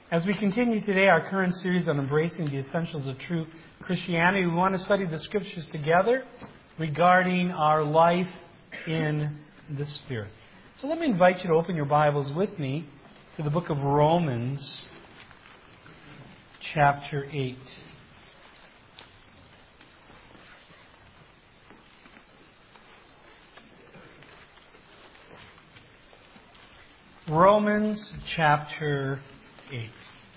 As we continue today our current series on embracing the essentials of true Christianity, we want to study the Scriptures together regarding our life in the Spirit. So let me invite you to open your Bibles with me to the book of Romans, chapter 8. Romans chapter 8.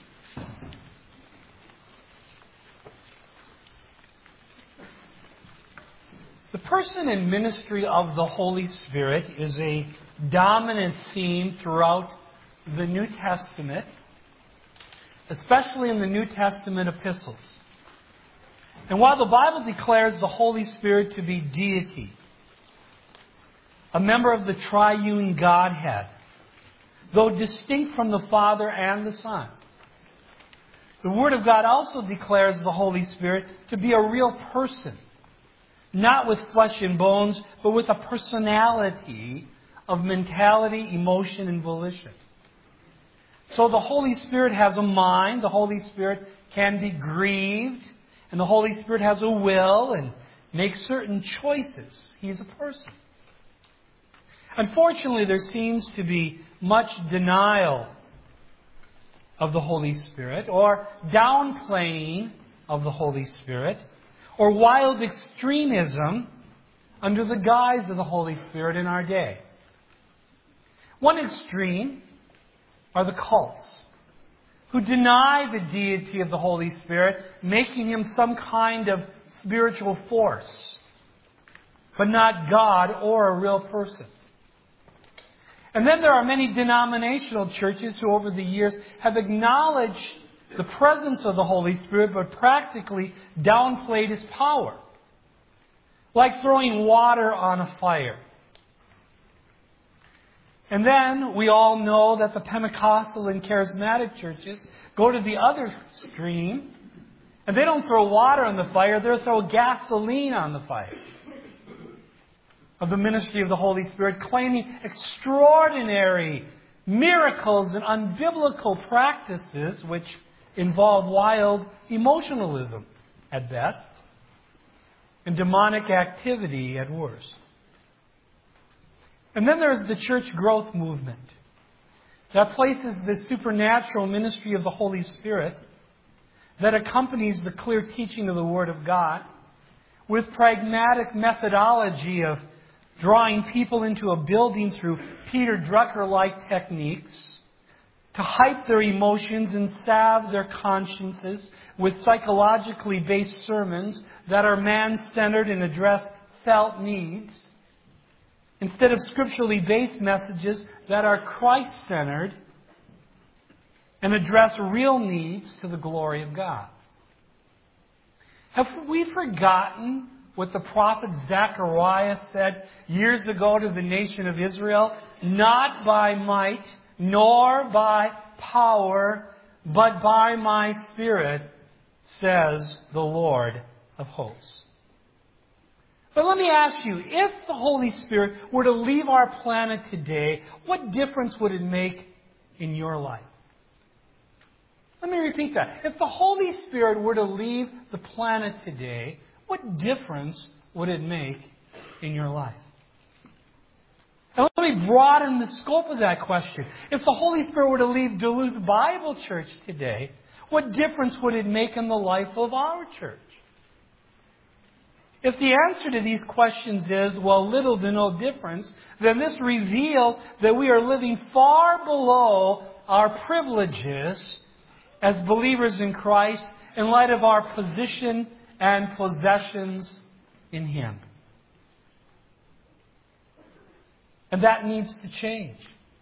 The person and ministry of the Holy Spirit is a dominant theme throughout the New Testament, especially in the New Testament epistles. And while the Bible declares the Holy Spirit to be deity, a member of the triune Godhead, though distinct from the Father and the Son, the Word of God also declares the Holy Spirit to be a real person, not with flesh and bones, but with a personality of mentality, emotion, and volition. So the Holy Spirit has a mind, the Holy Spirit can be grieved, and the Holy Spirit has a will and makes certain choices. He's a person. Unfortunately, there seems to be much denial of the Holy Spirit, or downplaying of the Holy Spirit, or wild extremism under the guise of the Holy Spirit in our day. One extreme are the cults, who deny the deity of the Holy Spirit, making Him some kind of spiritual force, but not God or a real person. And then there are many denominational churches who over the years have acknowledged the presence of the Holy Spirit, but practically downplayed His power. Like throwing water on a fire. And then we all know that the Pentecostal and Charismatic churches go to the other extreme, and they don't throw water on the fire, they throw gasoline on the fire of the ministry of the Holy Spirit, claiming extraordinary miracles and unbiblical practices which involve wild emotionalism at best and demonic activity at worst. And then there's the church growth movement that places the supernatural ministry of the Holy Spirit that accompanies the clear teaching of the Word of God with pragmatic methodology of drawing people into a building through Peter Drucker-like techniques to hype their emotions and salve their consciences with psychologically based sermons that are man-centered and address felt needs, instead of scripturally based messages that are Christ-centered and address real needs to the glory of God. Have we forgotten what the prophet Zechariah said years ago to the nation of Israel? Not by might, nor by power, but by my Spirit, says the Lord of hosts. But let me ask you, if the Holy Spirit were to leave our planet today, what difference would it make in your life? Let me repeat that. If the Holy Spirit were to leave the planet today, what difference would it make in your life? And let me broaden the scope of that question. If the Holy Spirit were to leave Duluth Bible Church today, what difference would it make in the life of our church? If the answer to these questions is, well, little to no difference, then this reveals that we are living far below our privileges as believers in Christ in light of our position and possessions in Him. And that needs to change.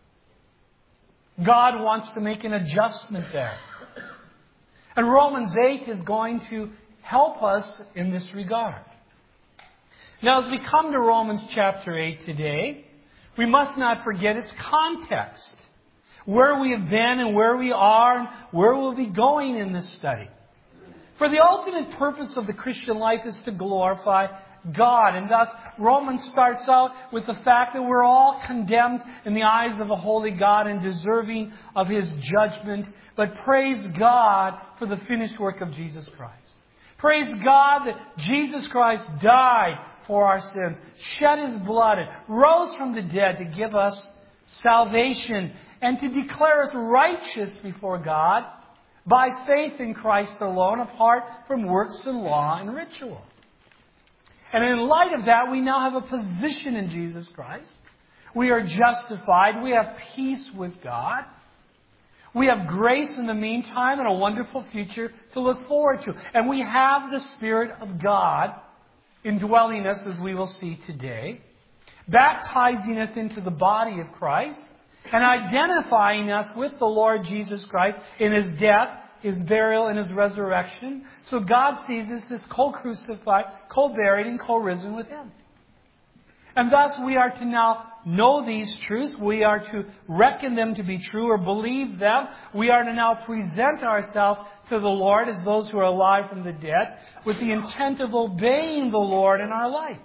God wants to make an adjustment there. And Romans 8 is going to help us in this regard. Now, as we come to Romans chapter 8 today, we must not forget its context. Where we have been and where we are and where we'll be going in this study. For the ultimate purpose of the Christian life is to glorify God. And thus, Romans starts out with the fact that we're all condemned in the eyes of a holy God and deserving of His judgment. But praise God for the finished work of Jesus Christ. Praise God that Jesus Christ died for our sins, shed His blood, and rose from the dead to give us salvation and to declare us righteous before God by faith in Christ alone, apart from works and law and ritual. And in light of that, we now have a position in Jesus Christ. We are justified. We have peace with God. We have grace in the meantime and a wonderful future to look forward to. And we have the Spirit of God indwelling us, as we will see today, baptizing us into the body of Christ, and identifying us with the Lord Jesus Christ in His death, His burial, and His resurrection. So God sees us as co-crucified, co-buried, and co-risen with Him. And thus we are to now know these truths. We are to reckon them to be true or believe them. We are to now present ourselves to the Lord as those who are alive from the dead with the intent of obeying the Lord in our life.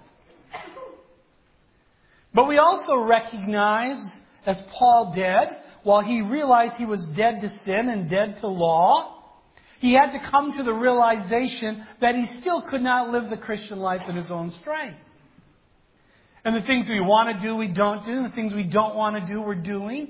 But we also recognize, as Paul did, while he realized he was dead to sin and dead to law, he had to come to the realization that he still could not live the Christian life in his own strength. And the things we want to do, we don't do. The things we don't want to do, we're doing.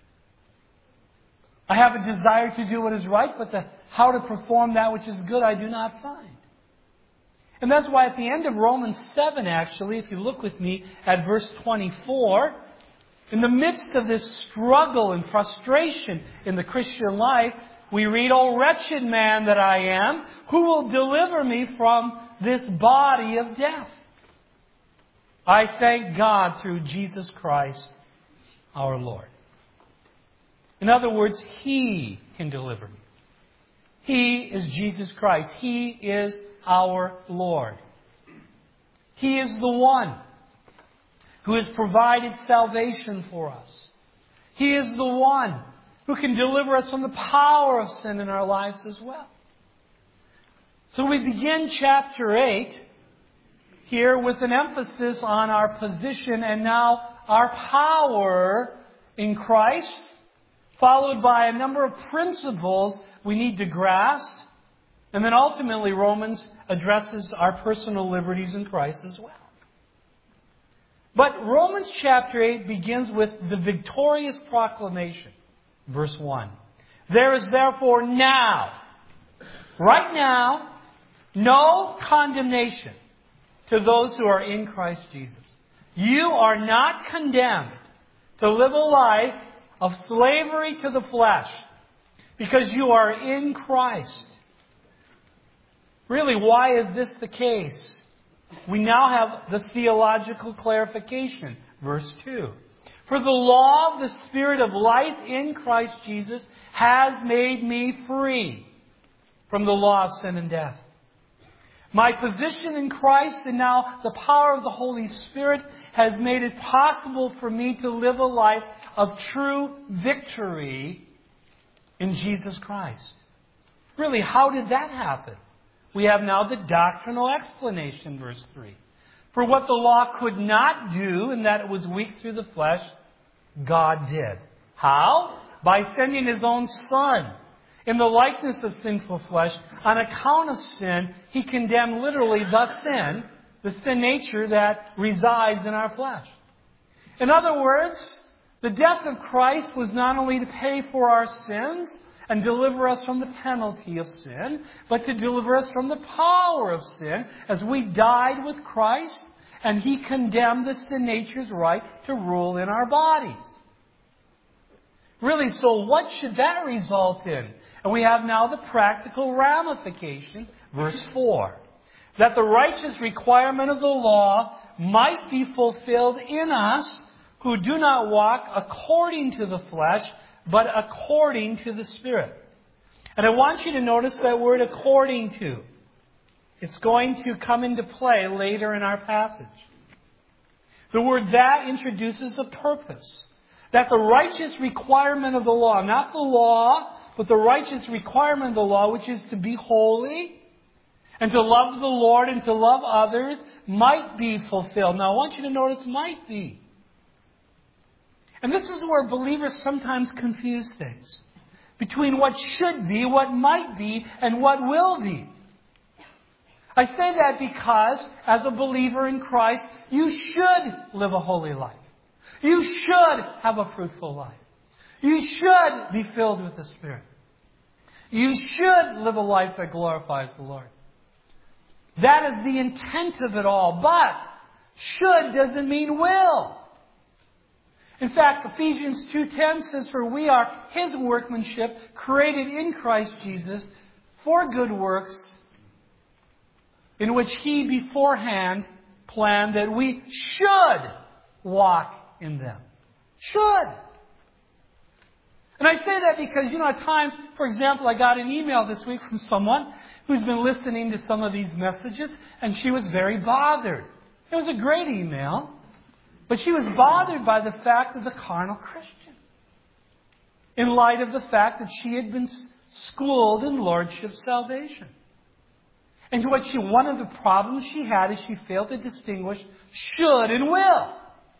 I have a desire to do what is right, but how to perform that which is good, I do not find. And that's why at the end of Romans 7, actually, if you look with me at verse 24, in the midst of this struggle and frustration in the Christian life, we read, "O wretched man that I am, who will deliver me from this body of death? I thank God through Jesus Christ our Lord." In other words, He can deliver me. He is Jesus Christ. He is our Lord. He is the one who has provided salvation for us. He is the one who can deliver us from the power of sin in our lives as well. So we begin chapter 8 here with an emphasis on our position and now our power in Christ, followed by a number of principles we need to grasp. And then ultimately Romans addresses our personal liberties in Christ as well. But Romans chapter 8 begins with the victorious proclamation. Verse 1. "There is therefore now, right now, no condemnation to those who are in Christ Jesus." You are not condemned to live a life of slavery to the flesh because you are in Christ. Really, why is this the case? We now have the theological clarification. Verse 2. "For the law of the Spirit of life in Christ Jesus has made me free from the law of sin and death. My position in Christ and now the power of the Holy Spirit has made it possible for me to live a life of true victory in Jesus Christ." Really, how did that happen? We have now the doctrinal explanation, verse 3. "For what the law could not do, in that it was weak through the flesh, God did." How? By sending His own Son. In the likeness of sinful flesh, on account of sin, He condemned literally the sin nature that resides in our flesh. In other words, the death of Christ was not only to pay for our sins and deliver us from the penalty of sin, but to deliver us from the power of sin as we died with Christ and He condemned the sin nature's right to rule in our bodies. Really, so what should that result in? And we have now the practical ramification, verse 4. "That the righteous requirement of the law might be fulfilled in us who do not walk according to the flesh, but according to the Spirit." And I want you to notice that word "according to." It's going to come into play later in our passage. The word "that" introduces a purpose. That the righteous requirement of the law, not the law, but the righteous requirement of the law, which is to be holy, and to love the Lord and to love others might be fulfilled. Now I want you to notice might be. And this is where believers sometimes confuse things. Between what should be, what might be, and what will be. I say that because, as a believer in Christ, you should live a holy life. You should have a fruitful life. You should be filled with the Spirit. You should live a life that glorifies the Lord. That is the intent of it all. But should doesn't mean will. In fact, Ephesians 2:10 says, "For we are His workmanship, created in Christ Jesus, for good works, in which He beforehand planned that we should walk in them." Should. And I say that because, at times, for example, I got an email this week from someone who's been listening to some of these messages, and she was very bothered. It was a great email, but she was bothered by the fact of the carnal Christian, in light of the fact that she had been schooled in lordship salvation. And one of the problems she had is she failed to distinguish should and will.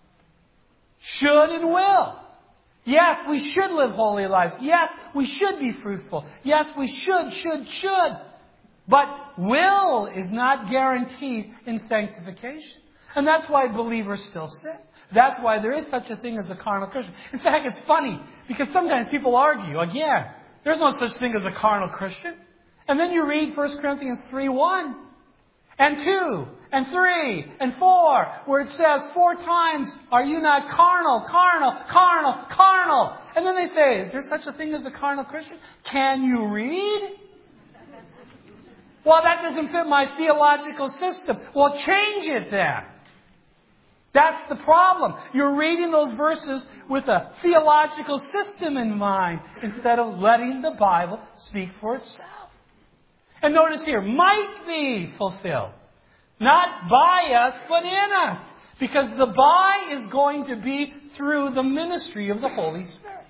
Should and will. Yes, we should live holy lives. Yes, we should be fruitful. Yes, we should. But will is not guaranteed in sanctification. And that's why believers still sin. That's why there is such a thing as a carnal Christian. In fact, it's funny, because sometimes people argue, again, there's no such thing as a carnal Christian. And then you read 1 Corinthians 3:1 and 2 and 3 and 4, where it says 4 times, "Are you not carnal, carnal, carnal, carnal?" And then they say, is there such a thing as a carnal Christian? Can you read? Well, that doesn't fit my theological system. Well, change it then. That's the problem. You're reading those verses with a theological system in mind instead of letting the Bible speak for itself. And notice here, might be fulfilled. Not by us, but in us. Because the by is going to be through the ministry of the Holy Spirit.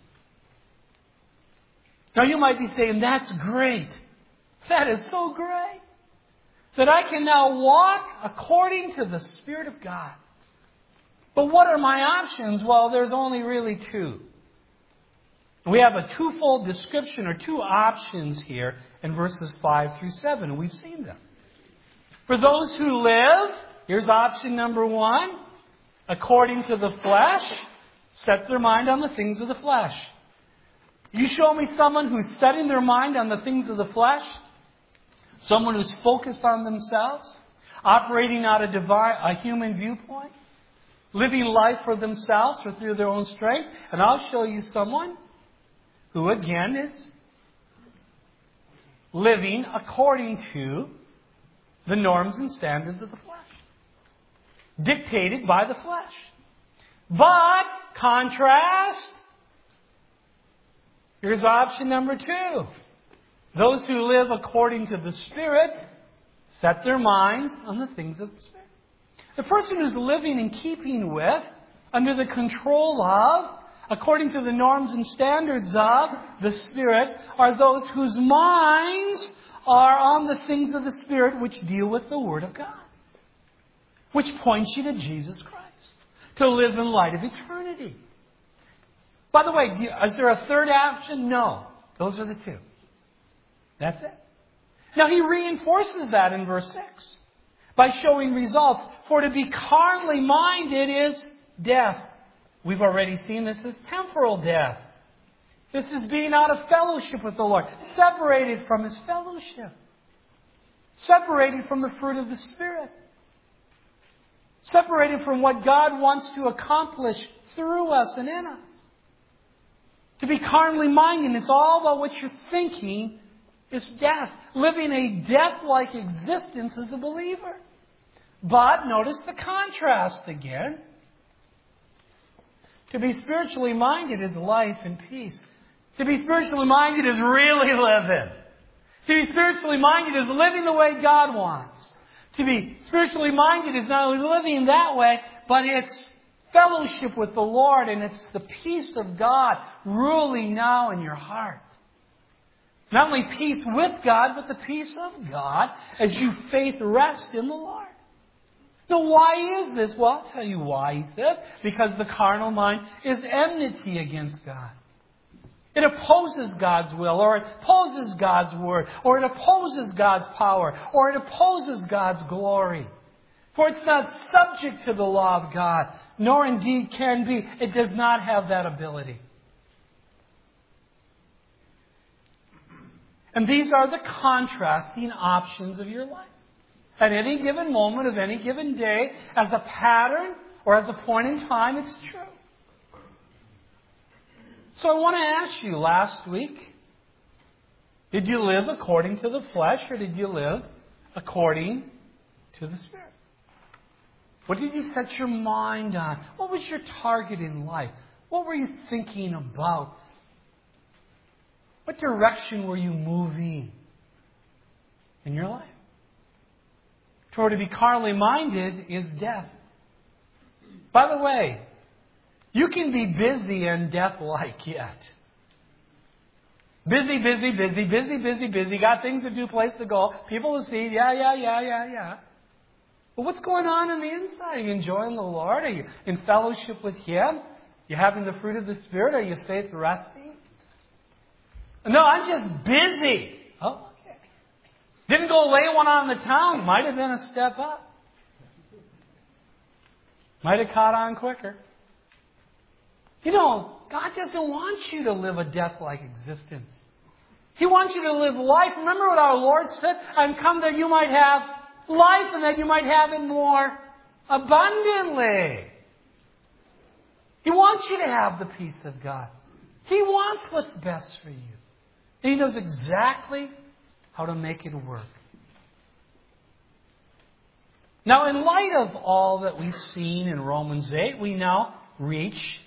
Now you might be saying, that's great. That is so great. That I can now walk according to the Spirit of God. But what are my options? Well, there's only really 2. We have a twofold description or 2 options here in verses 5 through 7. We've seen them. For those who live, here's option number 1. According to the flesh, set their mind on the things of the flesh. You show me someone who's setting their mind on the things of the flesh, someone who's focused on themselves, operating out a human viewpoint, living life for themselves or through their own strength, and I'll show you someone who again is living according to the norms and standards of the flesh, dictated by the flesh. But, contrast, here's option number 2. Those who live according to the Spirit set their minds on the things of the Spirit. The person who's living in keeping with, under the control of, according to the norms and standards of the Spirit, are those whose minds are on the things of the Spirit which deal with the Word of God. Which points you to Jesus Christ. To live in light of eternity. By the way, is there a third option? No. Those are the 2. That's it. Now he reinforces that in verse 6. By showing results. For to be carnally minded is death. We've already seen this as temporal death. This is being out of fellowship with the Lord. Separated from His fellowship. Separated from the fruit of the Spirit. Separated from what God wants to accomplish through us and in us. To be carnally minded, it's all about what you're thinking, is death. Living a death-like existence as a believer. But notice the contrast again. To be spiritually minded is life and peace. To be spiritually minded is really living. To be spiritually minded is living the way God wants. To be spiritually minded is not only living that way, but it's fellowship with the Lord, and it's the peace of God ruling now in your heart. Not only peace with God, but the peace of God as you faith rest in the Lord. Now, why is this? Well, I'll tell you why, he says. Because the carnal mind is enmity against God. It opposes God's will, or it opposes God's word, or it opposes God's power, or it opposes God's glory. For it's not subject to the law of God, nor indeed can be. It does not have that ability. And these are the contrasting options of your life. At any given moment of any given day, as a pattern or as a point in time, it's true. So I want to ask you, last week, did you live according to the flesh or did you live according to the Spirit? What did you set your mind on? What was your target in life? What were you thinking about? What direction were you moving in your life? For to be carnally minded is death. By the way, you can be busy and death-like yet. Busy. Got things to do, place to go. People to see. Yeah. But what's going on the inside? Are you enjoying the Lord? Are you in fellowship with Him? Are you having the fruit of the Spirit? Are you faith resting? No, I'm just busy. Oh, okay. Didn't go lay one on the town. Might have been a step up. Might have caught on quicker. You know, God doesn't want you to live a death-like existence. He wants you to live life. Remember what our Lord said? I'm come that you might have life and that you might have it more abundantly. He wants you to have the peace of God. He wants what's best for you. And He knows exactly how to make it work. Now, in light of all that we've seen in Romans 8, we now reach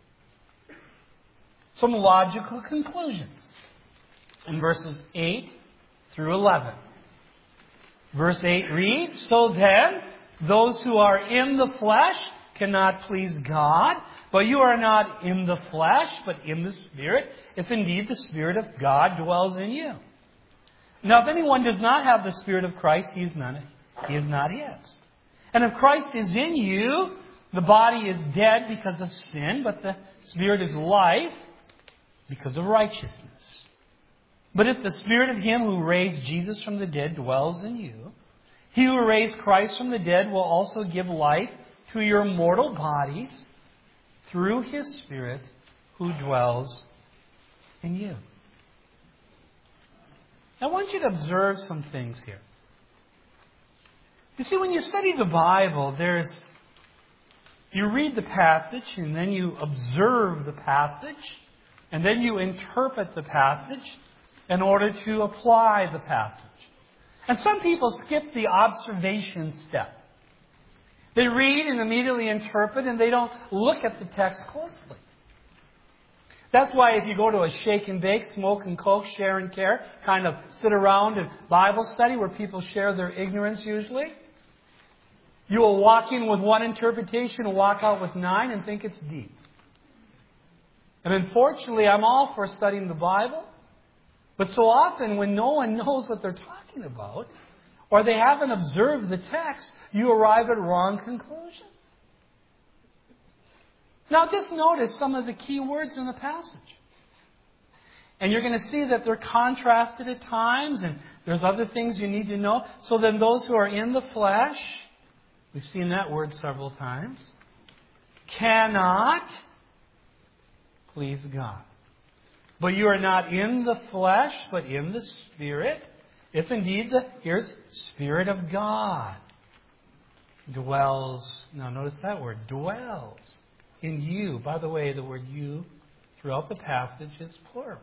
some logical conclusions in verses 8 through 11. Verse 8 reads, So then, those who are in the flesh cannot please God, but you are not in the flesh, but in the Spirit, if indeed the Spirit of God dwells in you. Now, if anyone does not have the Spirit of Christ, he is not His. And if Christ is in you, the body is dead because of sin, but the Spirit is life because of righteousness. But if the Spirit of Him who raised Jesus from the dead dwells in you, He who raised Christ from the dead will also give life to your mortal bodies through His Spirit who dwells in you. I want you to observe some things here. You see, when you study the Bible, you read the passage and then you observe the passage and then you interpret the passage in order to apply the passage. And some people skip the observation step. They read and immediately interpret and they don't look at the text closely. That's why if you go to a shake and bake, smoke and coke, share and care, kind of sit around in Bible study where people share their ignorance usually, you will walk in with one interpretation and walk out with 9 and think it's deep. And unfortunately, I'm all for studying the Bible, but so often when no one knows what they're talking about, or they haven't observed the text, you arrive at wrong conclusions. Now just notice some of the key words in the passage. And you're going to see that they're contrasted at times, and there's other things you need to know. So then those who are in the flesh, we've seen that word several times, cannot please God. But you are not in the flesh, but in the Spirit, if indeed here's Spirit of God dwells. Now notice that word, dwells in you. By the way, the word you throughout the passage is plural.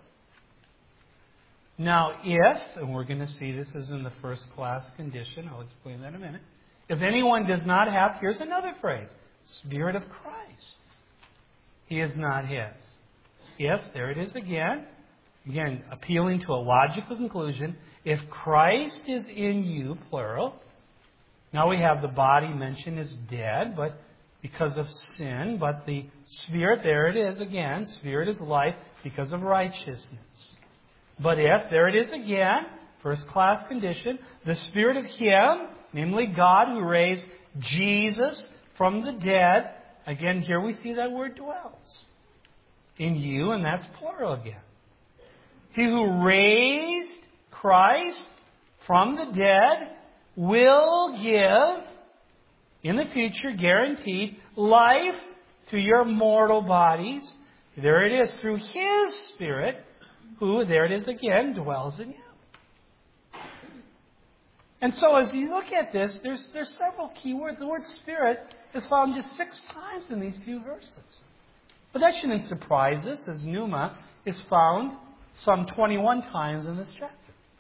Now if, and we're going to see this is in the first class condition, I'll explain that in a minute. If anyone does not have, here's another phrase, Spirit of Christ, he is not his. If, there it is again appealing to a logical conclusion, if Christ is in you, plural, now we have the body mentioned as dead, but because of sin, but the Spirit, there it is again, Spirit is life because of righteousness. But if, there it is again, first class condition, the Spirit of Him, namely God who raised Jesus from the dead, again here we see that word dwells in you, and that's plural again. He who raised Christ from the dead will give, in the future, guaranteed, life to your mortal bodies. There it is, through His Spirit, who, there it is again, dwells in you. And so as you look at this, there's several key words. The word Spirit is found just 6 times in these few verses. But that shouldn't surprise us, as pneuma is found some 21 times in this chapter.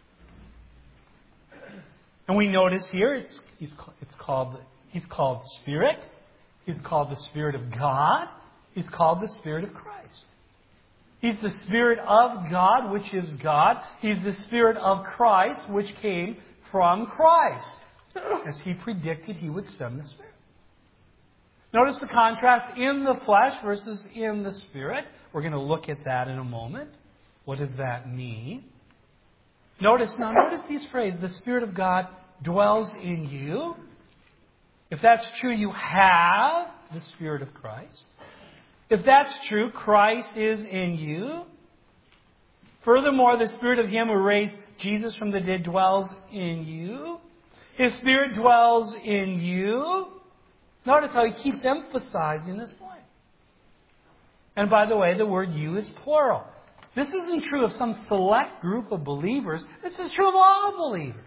And we notice here he's called Spirit. He's called the Spirit of God. He's called the Spirit of Christ. He's the Spirit of God, which is God. He's the Spirit of Christ, which came from Christ. As He predicted He would send the Spirit. Notice the contrast in the flesh versus in the Spirit. We're going to look at that in a moment. What does that mean? Notice these phrases. The Spirit of God dwells in you. If that's true, you have the Spirit of Christ. If that's true, Christ is in you. Furthermore, the Spirit of Him who raised Jesus from the dead dwells in you. His Spirit dwells in you. Notice how He keeps emphasizing this point. And by the way, the word you is plural. This isn't true of some select group of believers. This is true of all believers.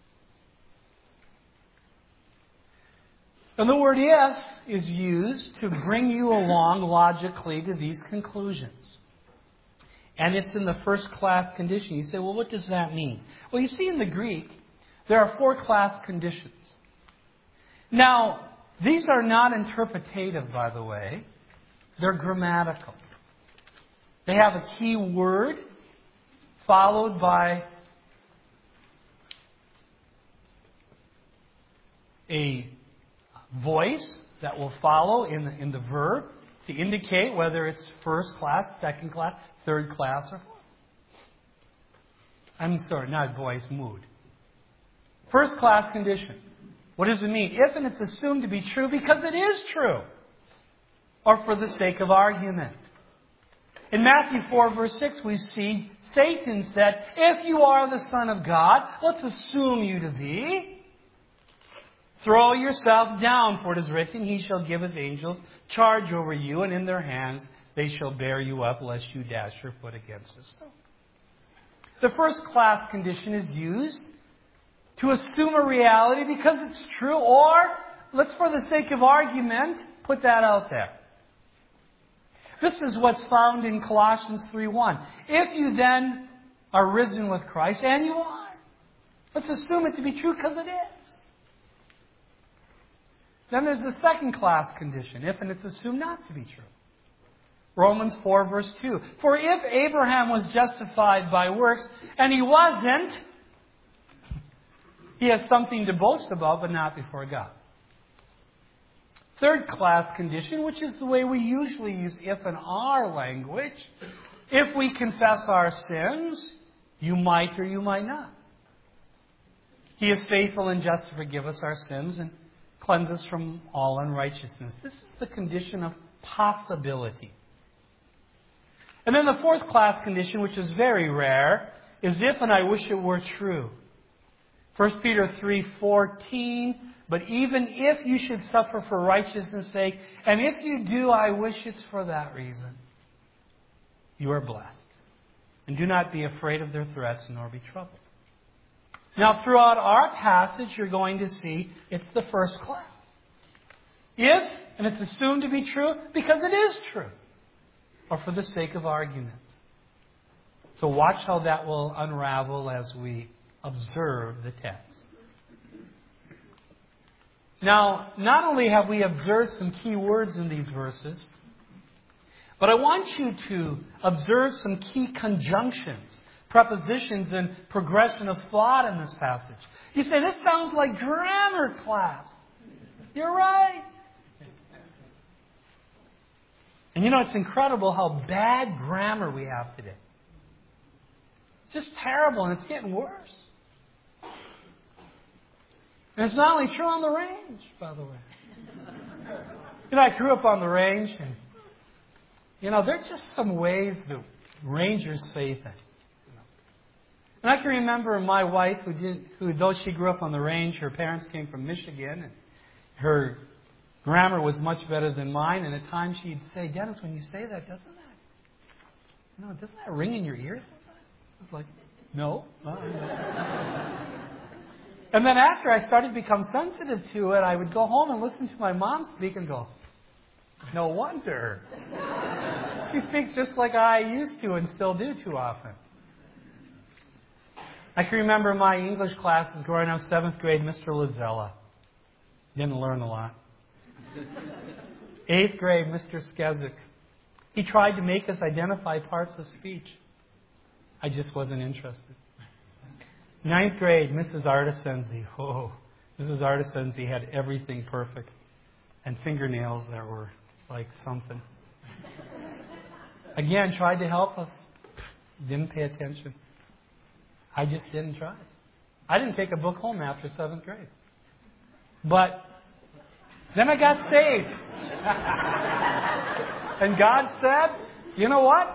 And the word if is used to bring you along logically to these conclusions. And it's in the first class condition. You say, well, what does that mean? Well, you see in the Greek, there are 4 class conditions. Now, these are not interpretative, by the way. They're grammatical. They have a key word followed by a voice that will follow in the verb to indicate whether it's first class, second class, third class, or fourth. I'm sorry, not voice, mood. First class condition. What does it mean? If, and it's assumed to be true because it is true. Or for the sake of argument. In Matthew 4, verse 6, we see Satan said, if you are the Son of God, let's assume you to be. Throw yourself down, for it is written, He shall give His angels charge over you, and in their hands they shall bear you up, lest you dash your foot against a stone. The first class condition is used to assume a reality because it's true, or, let's for the sake of argument, put that out there. This is what's found in Colossians 3:1. If you then are risen with Christ, and you are, let's assume it to be true because it is. Then there's the second class condition, if and it's assumed not to be true. Romans 4, verse 2. For if Abraham was justified by works, and he wasn't, he has something to boast about, but not before God. Third class condition, which is the way we usually use if in our language. If we confess our sins, you might or you might not. He is faithful and just to forgive us our sins and cleanse us from all unrighteousness. This is the condition of possibility. And then the fourth class condition, which is very rare, is if and I wish it were true. 1 Peter 3:14, but even if you should suffer for righteousness' sake, and if you do, I wish it's for that reason. You are blessed. And do not be afraid of their threats, nor be troubled. Now, throughout our passage, you're going to see it's the first class. If, and it's assumed to be true because it is true, or for the sake of argument. So watch how that will unravel as we observe the text. Now, not only have we observed some key words in these verses, but I want you to observe some key conjunctions, prepositions, and progression of thought in this passage. You say, this sounds like grammar class. You're right. And you know, it's incredible how bad grammar we have today. Just terrible, and it's getting worse. And it's not only true on the range, by the way. I grew up on the range, and, there's just some ways the rangers say things. And I can remember my wife, who though she grew up on the range, her parents came from Michigan, and her grammar was much better than mine. And at times she'd say, "Dennis, when you say that, doesn't that ring in your ears sometimes?" I was like, "No." And then after I started to become sensitive to it, I would go home and listen to my mom speak and go, "No wonder. She speaks just like I used to and still do too often." I can remember my English classes growing up, 7th grade, Mr. Lazella. Didn't learn a lot. 8th grade, Mr. Skezik. He tried to make us identify parts of speech. I just wasn't interested. 9th grade, Mrs. Artisenzi. Oh, Mrs. Artisenzi had everything perfect. And fingernails that were like something. Again, tried to help us. Didn't pay attention. I just didn't try. I didn't take a book home after 7th grade. But then I got saved. And God said, "You know what?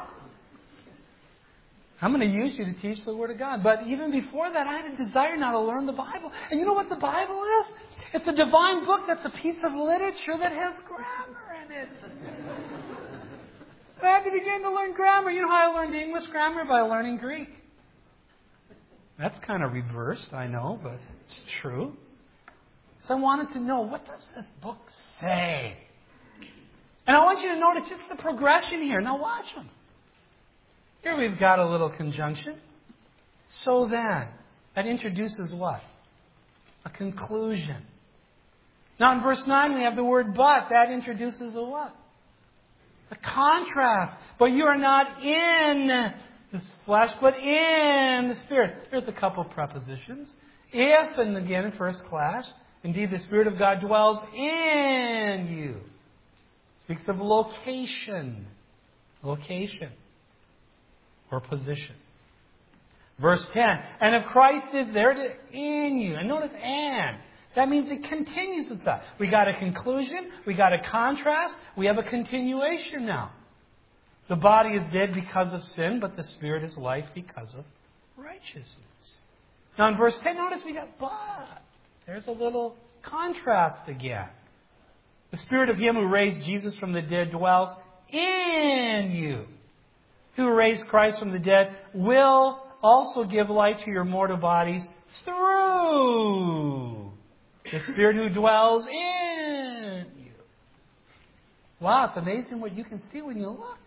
I'm going to use you to teach the Word of God." But even before that, I had a desire now to learn the Bible. And you know what the Bible is? It's a divine book that's a piece of literature that has grammar in it. I had to begin to learn grammar. You know how I learned English grammar? By learning Greek. That's kind of reversed, I know, but it's true. So I wanted to know, what does this book say? And I want you to notice just the progression here. Now watch them. Here we've got a little conjunction. So then, that introduces what? A conclusion. Now in verse 9 we have the word but. That introduces a what? A contrast. But you are not in this flesh, but in the Spirit. There's a couple prepositions. If, and again in first class, indeed the Spirit of God dwells in you. Speaks of location. Location. Or position. Verse 10. And if Christ is there in you. And notice and. That means it continues with that. We got a conclusion. We got a contrast. We have a continuation now. The body is dead because of sin, but the Spirit is life because of righteousness. Now in verse 10, notice we got but. There's a little contrast again. The Spirit of Him who raised Jesus from the dead dwells in you. Who raised Christ from the dead will also give life to your mortal bodies through the Spirit who dwells in you. Wow, it's amazing what you can see when you look.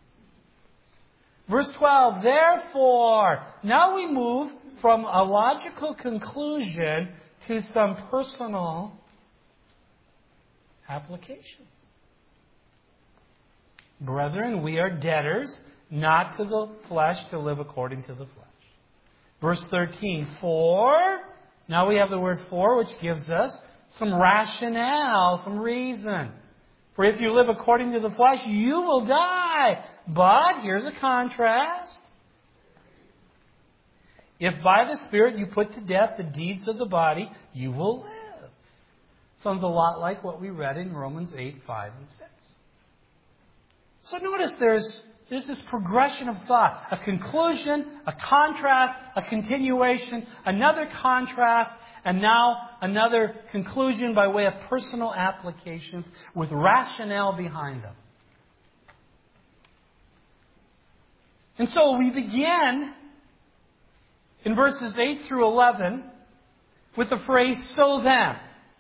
Verse 12, therefore, now we move from a logical conclusion to some personal applications. Brethren, we are debtors, not to the flesh, to live according to the flesh. Verse 13, for, now we have the word for, which gives us some rationale, some reason. For if you live according to the flesh, you will die. But, here's a contrast. If by the Spirit you put to death the deeds of the body, you will live. Sounds a lot like what we read in Romans 8, 5, and 6. So notice there's this progression of thought. A conclusion, a contrast, a continuation, another contrast, and now another conclusion by way of personal applications with rationale behind them. And so we begin in verses 8 through 11 with the phrase, so then.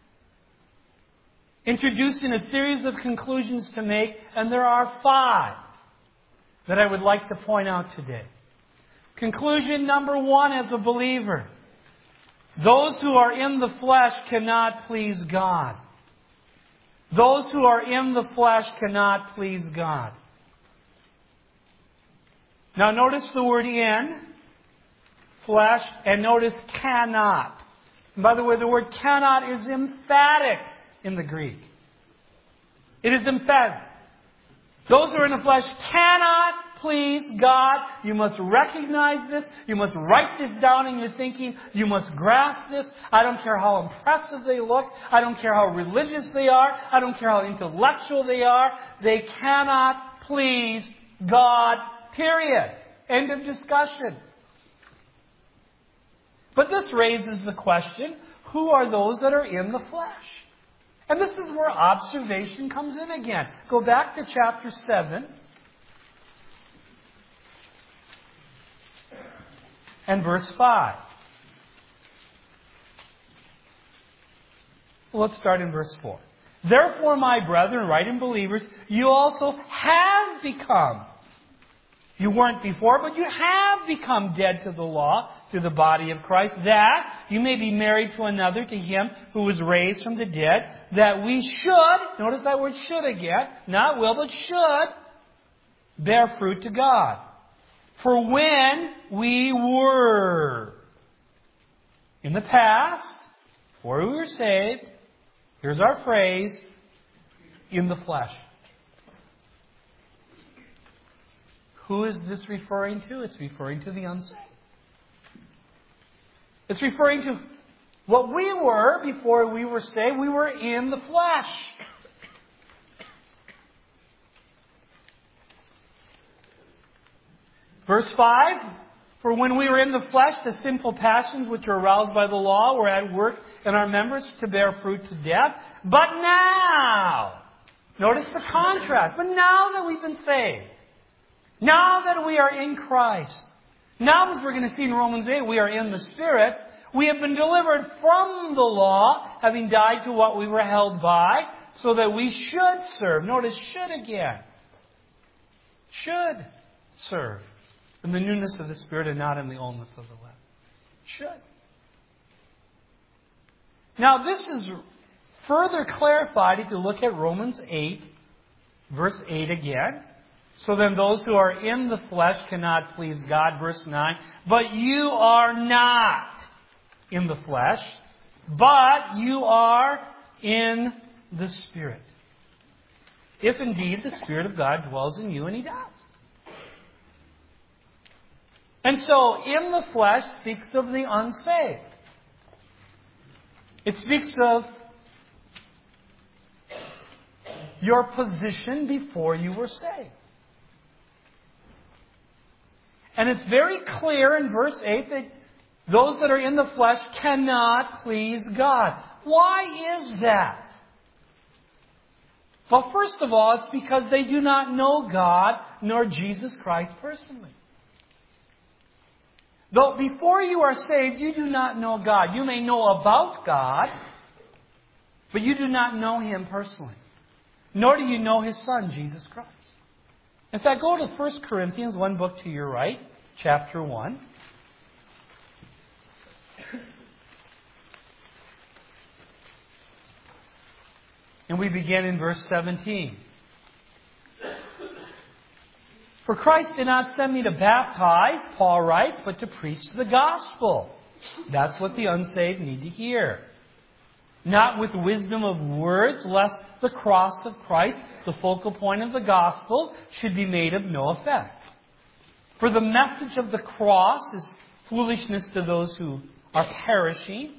Introducing a series of conclusions to make, and there are 5 that I would like to point out today. Conclusion number 1 as a believer. Those who are in the flesh cannot please God. Those who are in the flesh cannot please God. Now notice the word in, flesh, and notice cannot. And by the way, the word cannot is emphatic in the Greek. It is emphatic. Those who are in the flesh cannot please God. You must recognize this. You must write this down in your thinking. You must grasp this. I don't care how impressive they look. I don't care how religious they are. I don't care how intellectual they are. They cannot please God, period. End of discussion. But this raises the question, who are those that are in the flesh? And this is where observation comes in again. Go back to chapter 7 and verse 5. Well, let's start in verse 4. Therefore, my brethren, writing believers, you also have become. You weren't before, but you have become dead to the law through the body of Christ, that you may be married to another, to Him who was raised from the dead, that we should, notice that word should again, not will, but should, bear fruit to God. For when we were in the past, before we were saved, here's our phrase, in the flesh. Who is this referring to? It's referring to the unsaved. It's referring to what we were before we were saved. We were in the flesh. Verse 5, for when we were in the flesh, the sinful passions which were aroused by the law were at work in our members to bear fruit to death. But now, notice the contrast, but now that we've been saved, now that we are in Christ, now as we're going to see in Romans 8, we are in the Spirit, we have been delivered from the law, having died to what we were held by, so that we should serve. Notice should again. Should serve in the newness of the Spirit and not in the oldness of the letter. Should. Now this is further clarified if you look at Romans 8, verse 8 again. So then those who are in the flesh cannot please God. Verse 9. But you are not in the flesh, but you are in the Spirit. If indeed the Spirit of God dwells in you, and He does. And so, in the flesh speaks of the unsaved. It speaks of your position before you were saved. And it's very clear in verse 8 that those that are in the flesh cannot please God. Why is that? Well, first of all, it's because they do not know God nor Jesus Christ personally. Though before you are saved, you do not know God. You may know about God, but you do not know Him personally. Nor do you know His Son, Jesus Christ. In fact, go to 1 Corinthians, one book to your right, chapter 1. And we begin in verse 17. For Christ did not send me to baptize, Paul writes, but to preach the gospel. That's what the unsaved need to hear. Not with wisdom of words, lest the cross of Christ, the focal point of the gospel, should be made of no effect. For the message of the cross is foolishness to those who are perishing.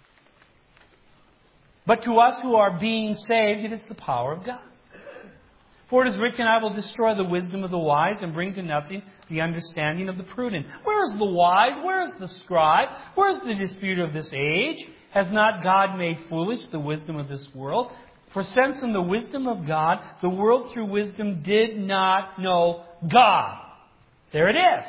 But to us who are being saved, it is the power of God. For it is written, I will destroy the wisdom of the wise and bring to nothing the understanding of the prudent. Where is the wise? Where is the scribe? Where is the disputer of this age? Has not God made foolish the wisdom of this world? For since in the wisdom of God, the world through wisdom did not know God. There it is.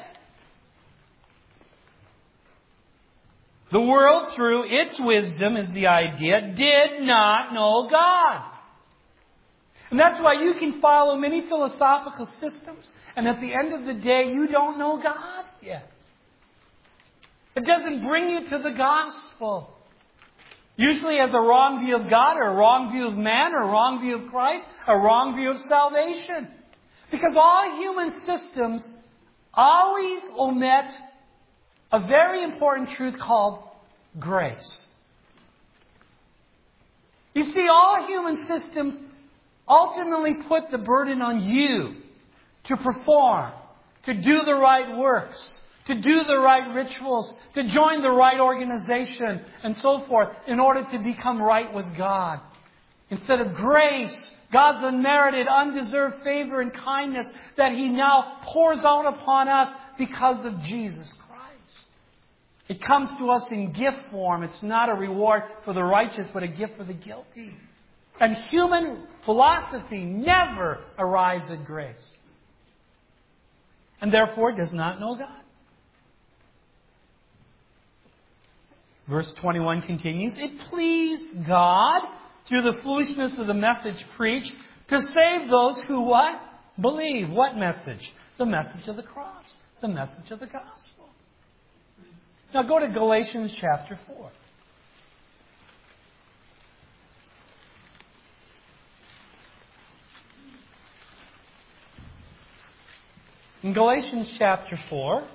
The world through its wisdom, is the idea, did not know God. And that's why you can follow many philosophical systems, and at the end of the day, you don't know God yet. It doesn't bring you to the gospel. Usually as a wrong view of God, or a wrong view of man, or a wrong view of Christ, a wrong view of salvation. Because all human systems always omit a very important truth called grace. You see, all human systems ultimately put the burden on you to perform, to do the right works, to do the right rituals, to join the right organization, and so forth, in order to become right with God. Instead of grace, God's unmerited, undeserved favor and kindness that He now pours out upon us because of Jesus Christ. It comes to us in gift form. It's not a reward for the righteous, but a gift for the guilty. And human philosophy never arrives at grace. And therefore does not know God. Verse 21 continues, it pleased God, through the foolishness of the message preached, to save those who what? Believe. What message? The message of the cross. The message of the gospel. Now go to Galatians chapter 4. In Galatians chapter 4,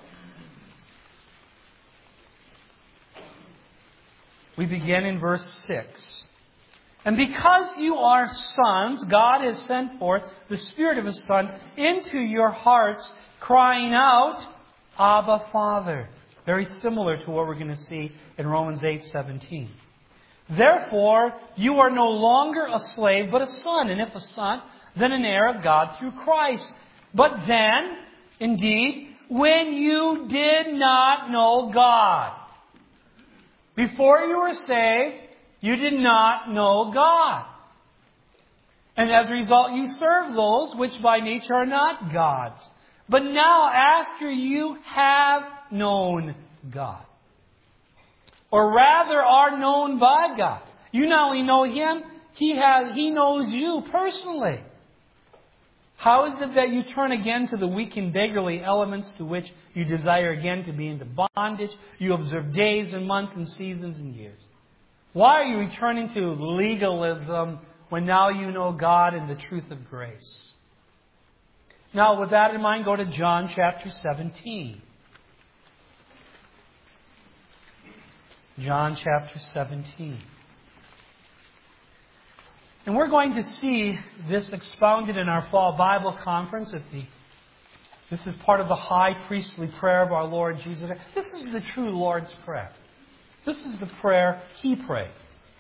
we begin in verse 6. And because you are sons, God has sent forth the Spirit of His Son into your hearts, crying out, Abba, Father. Very similar to what we're going to see in Romans 8:17. Therefore, you are no longer a slave, but a son. And if a son, then an heir of God through Christ. But then, indeed, when you did not know God, before you were saved, you did not know God. And as a result, you serve those which by nature are not God's. But now, after you have known God, or rather are known by God, you not only know Him, He knows you personally. How is it that you turn again to the weak and beggarly elements to which you desire again to be into bondage? You observe days and months and seasons and years. Why are you returning to legalism when now you know God and the truth of grace? Now, with that in mind, go to John chapter 17. John chapter 17. And we're going to see this expounded in our fall Bible conference. This is part of the high priestly prayer of our Lord Jesus. This is the true Lord's Prayer. This is the prayer He prayed.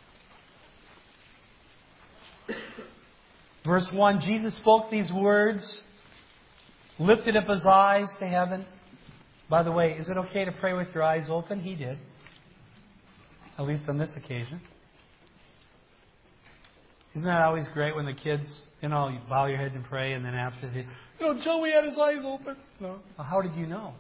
Verse 1, Jesus spoke these words, lifted up His eyes to heaven. By the way, is it okay to pray with your eyes open? He did. At least on this occasion. Isn't that always great when the kids, you bow your head and pray, and then after Joey had his eyes open. No. Well, how did you know?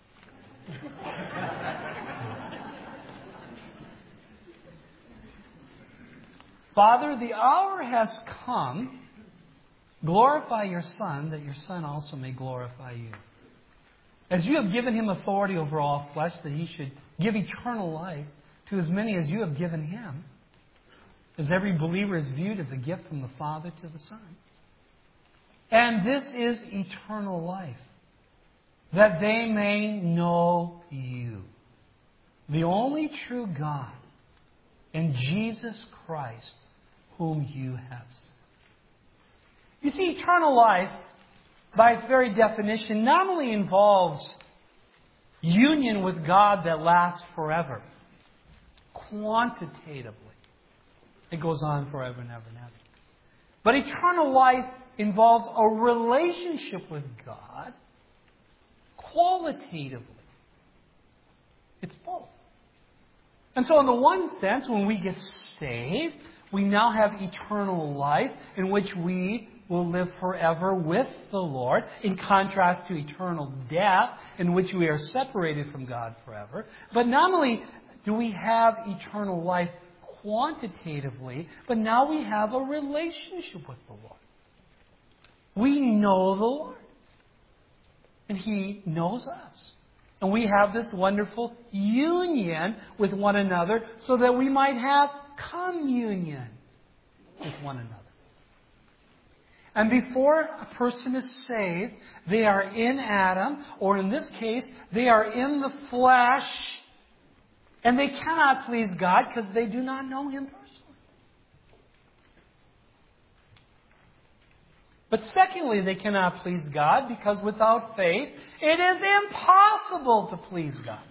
Father, the hour has come. Glorify your Son, that your Son also may glorify you. As you have given Him authority over all flesh, that He should give eternal life to as many as you have given Him, as every believer is viewed as a gift from the Father to the Son. And this is eternal life, that they may know you, the only true God, and Jesus Christ, whom you have sent. You see, eternal life, by its very definition, not only involves union with God that lasts forever, quantitatively. It goes on forever and ever and ever. But eternal life involves a relationship with God qualitatively. It's both. And so in the one sense, when we get saved, we now have eternal life in which we will live forever with the Lord, in contrast to eternal death in which we are separated from God forever. But not only do we have eternal life quantitatively, but now we have a relationship with the Lord. We know the Lord, and He knows us. And we have this wonderful union with one another so that we might have communion with one another. And before a person is saved, they are in Adam, or in this case, they are in the flesh, and they cannot please God because they do not know Him personally. But secondly, they cannot please God because without faith, it is impossible to please God.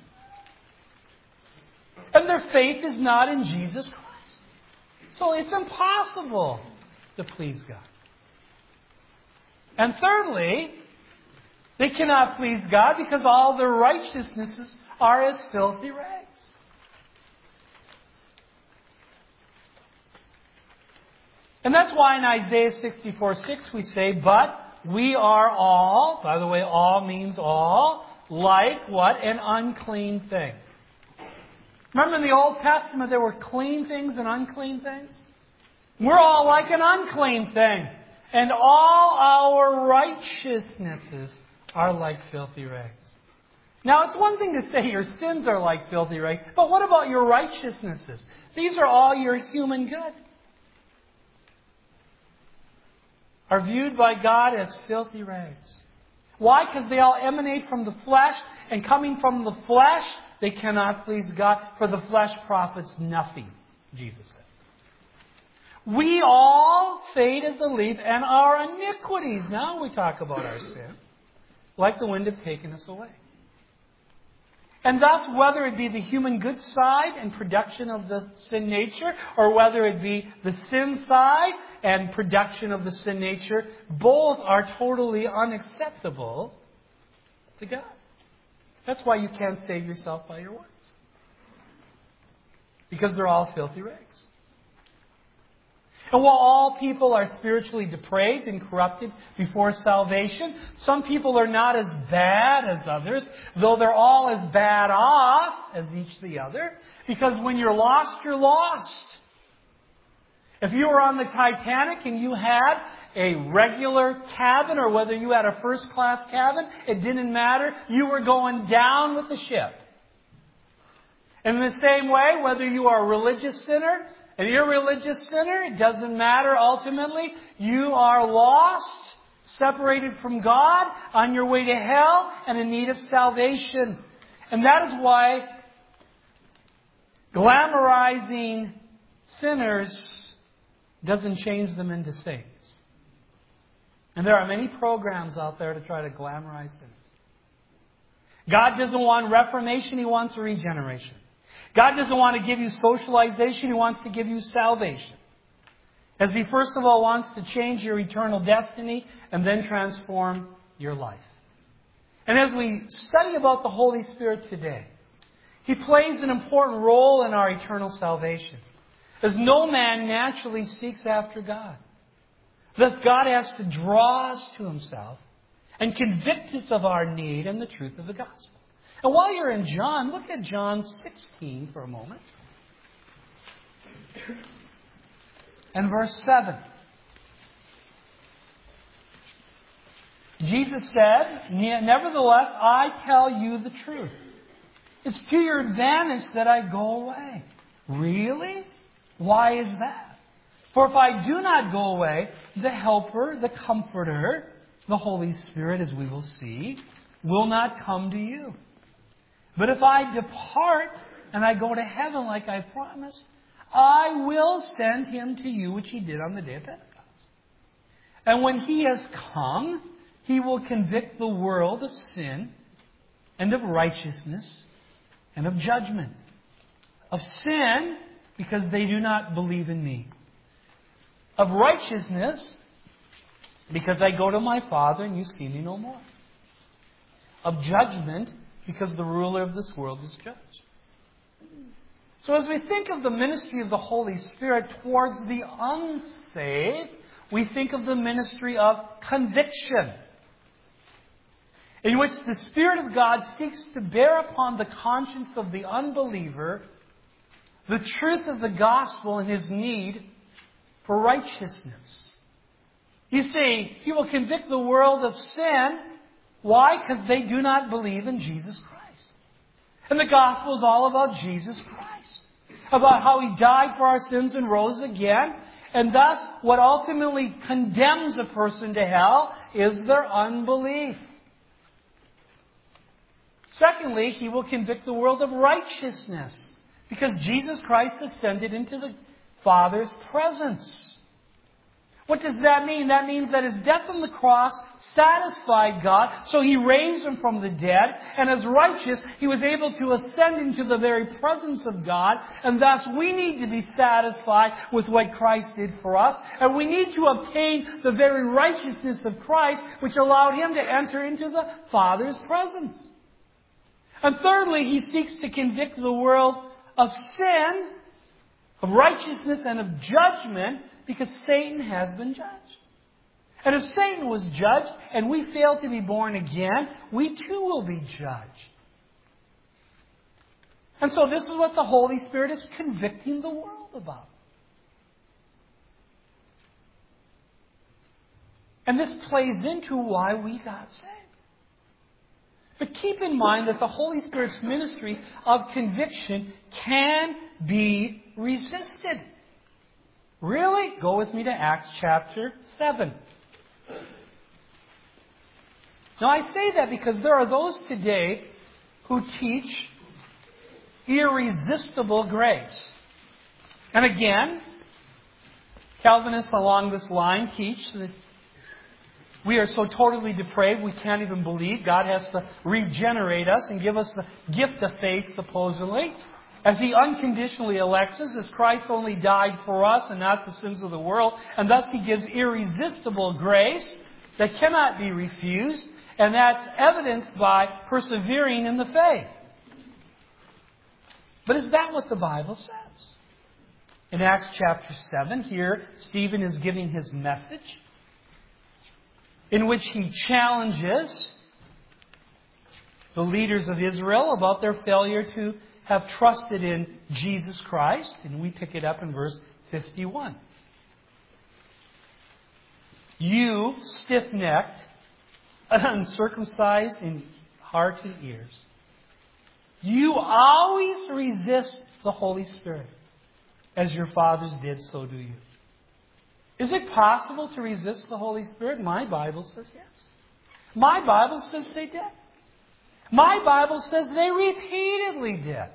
And their faith is not in Jesus Christ. So it's impossible to please God. And thirdly, they cannot please God because all their righteousnesses are as filthy rags. And that's why in Isaiah 64:6 we say, but we are all, by the way, all means all, like what? An unclean thing. Remember in the Old Testament there were clean things and unclean things? We're all like an unclean thing. And all our righteousnesses are like filthy rags. Now, it's one thing to say your sins are like filthy rags, but what about your righteousnesses? These are all your human good. Are viewed by God as filthy rags. Why? Because they all emanate from the flesh, and coming from the flesh, they cannot please God, for the flesh profits nothing, Jesus said. We all fade as a leaf, and our iniquities, now we talk about our sin, like the wind have taken us away. And thus, whether it be the human good side and production of the sin nature, or whether it be the sin side and production of the sin nature, both are totally unacceptable to God. That's why you can't save yourself by your works. Because they're all filthy rags. And while all people are spiritually depraved and corrupted before salvation, some people are not as bad as others, though they're all as bad off as each the other. Because when you're lost, you're lost. If you were on the Titanic and you had a regular cabin, or whether you had a first-class cabin, it didn't matter. You were going down with the ship. In the same way, whether you are a religious sinner, an irreligious sinner, it doesn't matter ultimately. You are lost, separated from God, on your way to hell, and in need of salvation. And that is why glamorizing sinners doesn't change them into saints. And there are many programs out there to try to glamorize sinners. God doesn't want reformation, He wants regeneration. God doesn't want to give you socialization, He wants to give you salvation. As He first of all wants to change your eternal destiny and then transform your life. And as we study about the Holy Spirit today, He plays an important role in our eternal salvation. As no man naturally seeks after God. Thus God has to draw us to Himself and convict us of our need and the truth of the gospel. And while you're in John, look at John 16 for a moment. And verse 7. Jesus said, nevertheless, I tell you the truth. It's to your advantage that I go away. Really? Why is that? For if I do not go away, the Helper, the Comforter, the Holy Spirit, as we will see, will not come to you. But if I depart and I go to heaven like I promised, I will send Him to you, which He did on the day of Pentecost. And when He has come, He will convict the world of sin and of righteousness and of judgment. Of sin, because they do not believe in Me. Of righteousness, because I go to My Father and you see Me no more. Of judgment, because the ruler of this world is judged. So as we think of the ministry of the Holy Spirit towards the unsaved, we think of the ministry of conviction, in which the Spirit of God seeks to bear upon the conscience of the unbeliever the truth of the gospel and his need for righteousness. You see, He will convict the world of sin. Why? Because they do not believe in Jesus Christ. And the gospel is all about Jesus Christ. About how He died for our sins and rose again. And thus, what ultimately condemns a person to hell is their unbelief. Secondly, He will convict the world of righteousness. Because Jesus Christ ascended into the Father's presence. What does that mean? That means that His death on the cross satisfied God, so He raised Him from the dead, and as righteous, He was able to ascend into the very presence of God, and thus we need to be satisfied with what Christ did for us, and we need to obtain the very righteousness of Christ, which allowed Him to enter into the Father's presence. And thirdly, He seeks to convict the world of sin, of righteousness, and of judgment, because Satan has been judged. And if Satan was judged and we fail to be born again, we too will be judged. And so this is what the Holy Spirit is convicting the world about. And this plays into why we got saved. But keep in mind that the Holy Spirit's ministry of conviction can be resisted. Really? Go with me to Acts chapter 7. Now I say that because there are those today who teach irresistible grace. And again, Calvinists along this line teach that we are so totally depraved we can't even believe. God has to regenerate us and give us the gift of faith, supposedly, as He unconditionally elects us, as Christ only died for us and not the sins of the world. And thus He gives irresistible grace that cannot be refused. And that's evidenced by persevering in the faith. But is that what the Bible says? In Acts chapter 7, here, Stephen is giving his message, in which he challenges the leaders of Israel about their failure to have trusted in Jesus Christ. And we pick it up in verse 51. You, stiff-necked, uncircumcised in heart and ears, you always resist the Holy Spirit. As your fathers did, so do you. Is it possible to resist the Holy Spirit? My Bible says yes. My Bible says they did. My Bible says they repeatedly did.